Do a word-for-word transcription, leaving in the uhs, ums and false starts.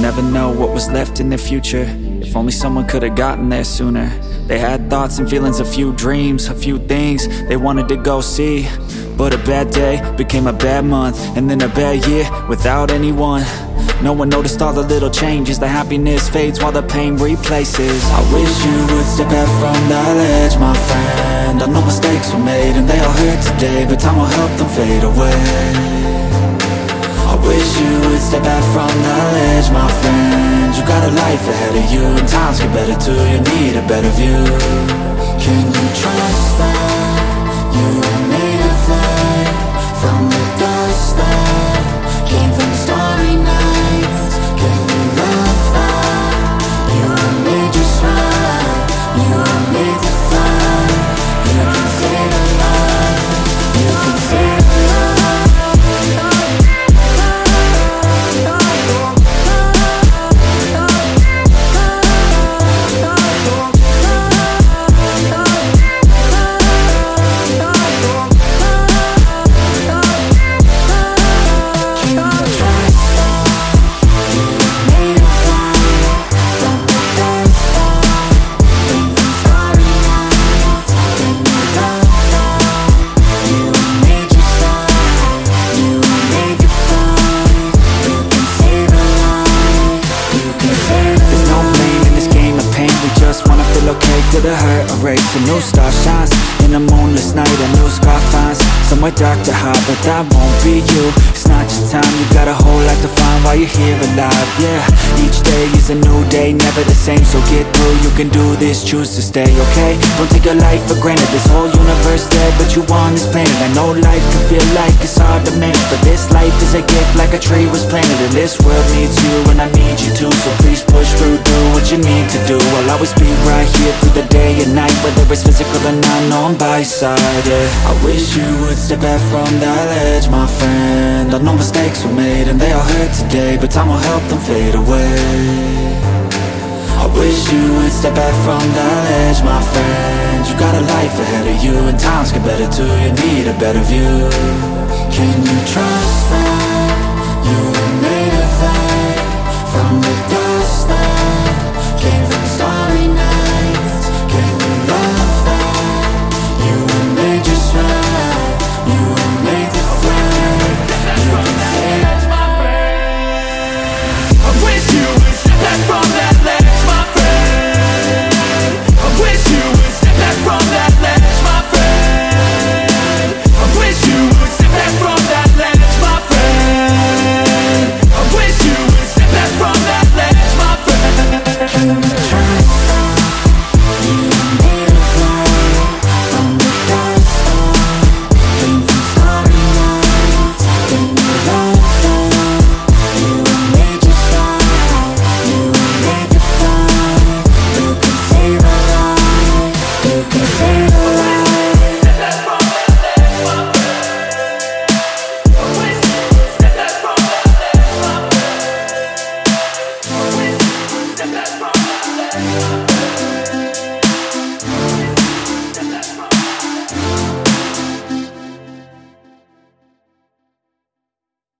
never know what was left in their future. If only someone could have gotten there sooner. They had thoughts and feelings, a few dreams, a few things they wanted to go see. But a bad day became a bad month, and then a bad year without anyone. No one noticed all the little changes. The happiness fades while the pain replaces. I wish you would step back from that ledge, my friend. I know mistakes were made and they all hurt today, but time will help them fade away. I wish you would step back from that ledge, my friend. You got a life ahead of you, and times get better too. You need a better view. Can you trust that you were made of light from the dust that came from starry nights? Can you love that you were made just right? You were made to fly. You can save a life. You can save a life. To the hurt erase, a new star shines in a moonless night, a new scar finds somewhere dark to hide, but that won't be you. It's not your time, you got a whole life to find while you're here alive. Yeah, each day is a new day, never the same, so get through. You can do this, choose to stay, okay? Don't take your life for granted. This whole universe dead, but you on this planet. I know life can feel like it's hard to manage, but this life is a gift, like a tree was planted. And this world needs you, and I need you too. So please push through, do what you need to do. I'll always be right here through the day and night, whether it's physical or not, no, I'm by your side, yeah. I wish you would step back from that ledge, my friend. I know mistakes were made and they all hurt today, but time will help them fade away. I wish you would step back from that ledge, my friend. You got a life ahead of you, and times get better too. You need a better view. Can you trust